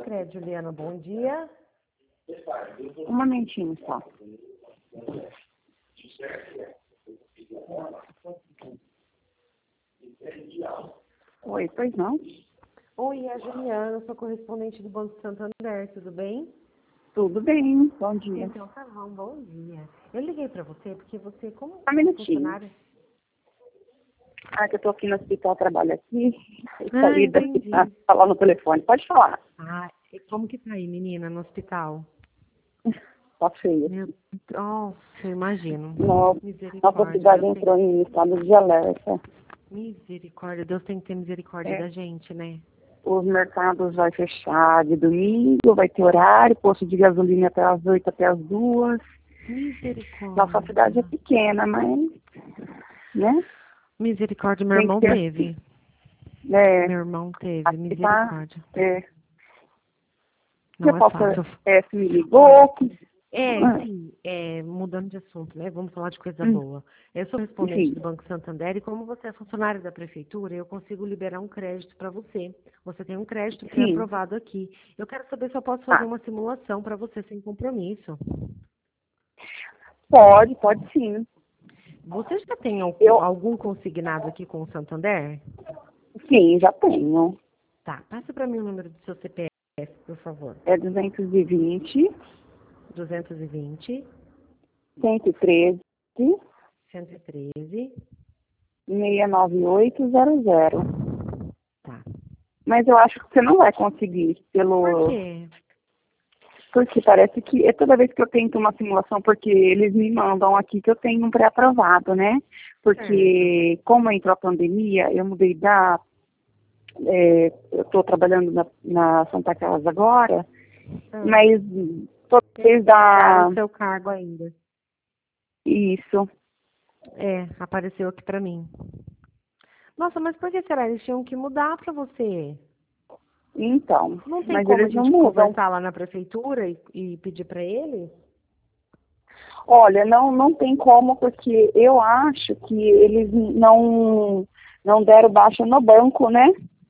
Sicredi, Juliana, bom dia. Um momentinho só. Oi, pois não? Oi, é a Juliana, sou correspondente do Banco Santander, tudo bem? Tudo bem, bom dia. Então, tá bom dia. Eu liguei pra você porque você, como Um minutinho. funcionária... Ah, que eu tô aqui no hospital, trabalho aqui. entendi. Daqui, falar no telefone. Pode falar. Ah, e como que tá aí, menina, no hospital? Tá feio. Nossa, eu imagino. Nossa, nossa Misericórdia, cidade entrou em estado de alerta. Misericórdia, Deus tem que ter misericórdia da gente, né? Os mercados vai fechar de domingo, vai ter horário, posto de gasolina até as 8, até as 2. Misericórdia. Nossa cidade é pequena, mas, né? Misericórdia, meu Tem irmão que ter, teve. né? Meu irmão teve, Aqui tá, misericórdia. Você Não é possa, fácil. se me ligou. Sim, mudando de assunto, né? Vamos falar de coisa boa. Eu sou respondente Sim. do Banco Santander e como você é funcionário da prefeitura, eu consigo liberar um crédito para você. Você tem um crédito pré-aprovado aqui. Eu quero saber se eu posso fazer uma simulação para você sem compromisso. Pode sim. Você já tem algum consignado aqui com o Santander? Sim, já tenho. Tá, passa para mim o número do seu CPF, por favor. É 220, 220, 113, 113. 69800. Tá. Mas eu acho que você não vai conseguir Por quê? Porque parece que é toda vez que eu tento uma simulação, porque eles me mandam aqui que eu tenho um pré-aprovado, né? Porque como entrou a pandemia, eu mudei eu estou trabalhando na Santa Casa agora, mas toda vez o seu cargo ainda. Isso. Apareceu aqui pra mim. Nossa, mas por que será? Eles tinham que mudar pra você. Então, Não tem mas como a eles não gente mudam. conversar lá na prefeitura e pedir pra eles? Olha, não tem como, porque eu acho que eles não deram baixa no banco, né?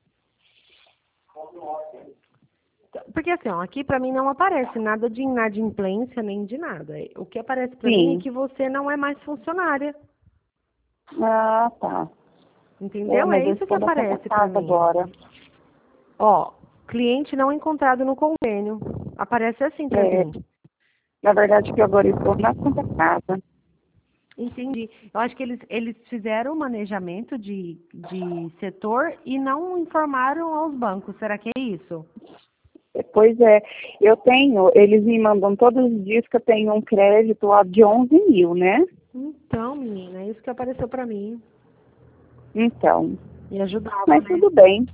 Porque assim, ó, aqui pra mim não aparece nada de inadimplência nem de nada. O que aparece pra mim é que você não é mais funcionária. Ah, tá. Entendeu? Mas É eu isso que estou na Santa aparece pra Casa mim. agora. Ó, cliente não encontrado no convênio. Aparece assim pra mim. Na verdade, que agora eu estou na Santa Casa. Entendi. Eu acho que eles fizeram o manejamento de setor e não informaram aos bancos. Será que é isso? Pois é, eles me mandam todos os dias que eu tenho um crédito lá de 11 mil, né? Então, menina, é isso que apareceu pra mim. Então. E ajudava, Mas né? tudo bem.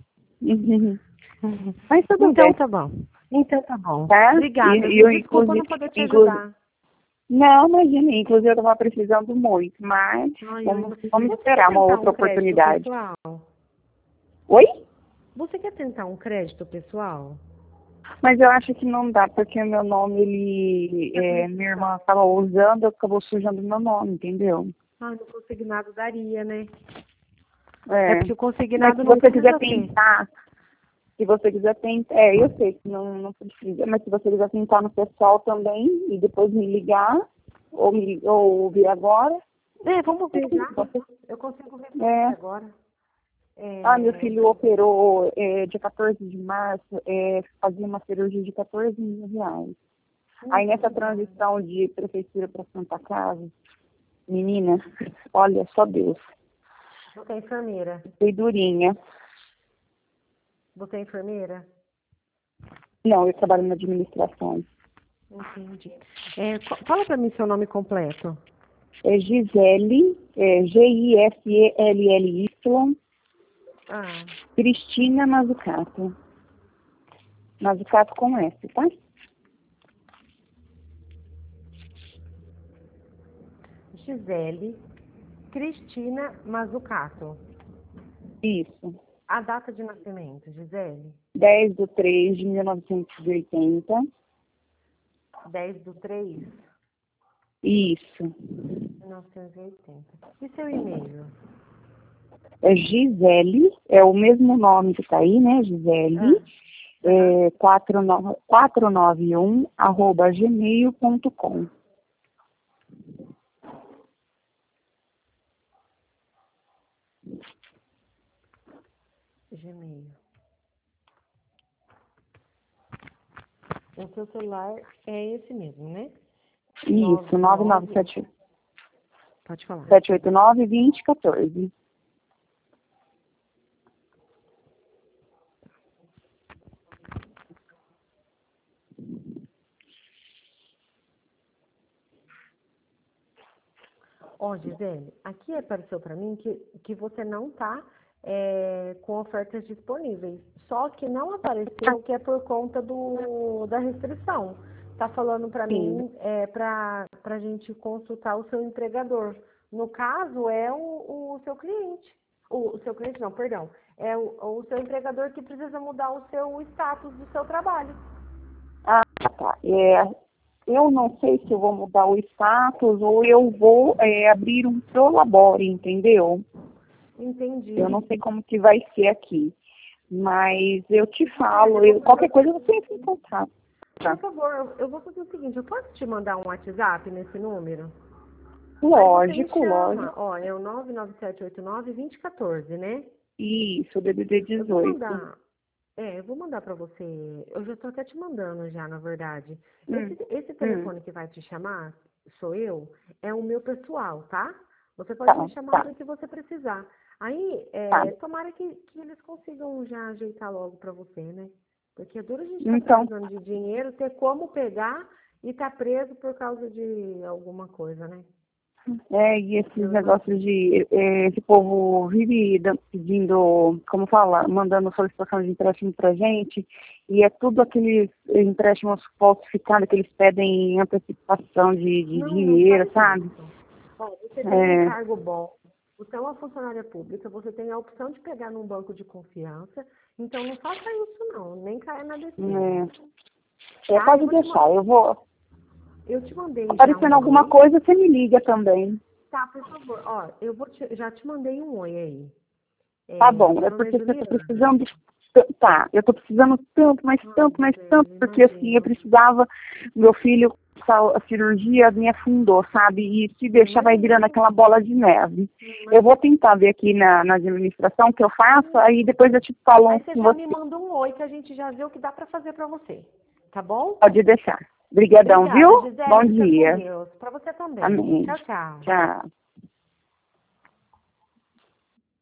Mas tudo bem. Então tá bom. Então tá bom. Tá? Obrigada, E viu? eu, Desculpa não poder te ajudar. Não, imagina, inclusive eu estava precisando muito, mas vamos esperar uma outra oportunidade. Pessoal? Oi? Você quer tentar um crédito pessoal? Mas eu acho que não dá, porque o meu nome, minha irmã estava usando, acabou sujando meu nome, entendeu? No consignado daria, né? É porque o mas consignado se não você precisa quiser ter. tentar, eu sei que não precisa, mas se você quiser tentar no pessoal também e depois me ligar, ou vir agora. Vamos ver já. Eu consigo ver agora. Meu filho operou dia 14 de março, fazia uma cirurgia de 14 mil reais. Aí nessa transição de prefeitura para Santa Casa, menina, olha, só Deus. Você é enfermeira? Foi durinha. Você é enfermeira? Não, eu trabalho na administração. Entendi. Fala para mim seu nome completo. É Gisele, Giffelly, Cristina Mazzucato. Mazzucato com S, tá? Gisele Cristina Mazzucato. Isso. A data de nascimento, Gisele? 10/3/1980. 10/3? Isso. 1980. E seu e-mail? É Gisele, é o mesmo nome que tá aí, né, Gisele? 491@gmail.com. Gmail. O seu celular é esse mesmo, né? Isso, 9978. Pode falar. 789-2014. Ó, Gisele, aqui apareceu para mim que você não está com ofertas disponíveis. Só que não apareceu que é por conta da restrição. Está falando para mim para a gente consultar o seu empregador. No caso, é o seu cliente. O seu cliente não, perdão. É o seu empregador que precisa mudar o seu status do seu trabalho. Ah, tá. Eu não sei se eu vou mudar o status ou eu vou abrir um Prolabore, entendeu? Entendi. Eu não sei como que vai ser aqui, mas eu te falo, qualquer coisa você entra em contato. Por favor, eu vou fazer o seguinte, eu posso te mandar um WhatsApp nesse número? Lógico, lógico. Ó, é o 99789-2014, né? Isso, DDD 18. Eu vou mandar para você, eu já estou até te mandando já, na verdade. Esse telefone que vai te chamar, sou eu, é o meu pessoal, tá? Você pode me chamar do que você precisar. Aí, tomara que eles consigam já ajeitar logo para você, né? Porque é duro a gente estar precisando de dinheiro, ter como pegar e tá preso por causa de alguma coisa, né? E esses negócios de... esse povo vive pedindo, como fala, mandando solicitação de empréstimo pra gente, e é tudo aqueles empréstimos falsificados que eles pedem em antecipação de dinheiro, sabe? Ó, você tem um cargo bom, você é uma funcionária pública, você tem a opção de pegar num banco de confiança, então não faça isso não, nem caia na besteira. Pode deixar, eu te mandei aparecendo alguma coisa, você me liga também. Tá, por favor. Ó, já te mandei um oi aí. Tá bom, porque você tá precisando... Tá, eu tô precisando tanto, mas tanto, porque assim, eu precisava... Meu filho, a cirurgia me afundou, sabe? E se deixar vai virando aquela bola de neve. Eu vou tentar ver aqui na administração o que eu faço, aí depois eu te falo. Aí você já me manda um oi que a gente já vê o que dá pra fazer pra você. Tá bom? Pode deixar. Obrigadão, viu? Gisele, bom dia. Para você também. Amém. Tchau, tchau. Tchau.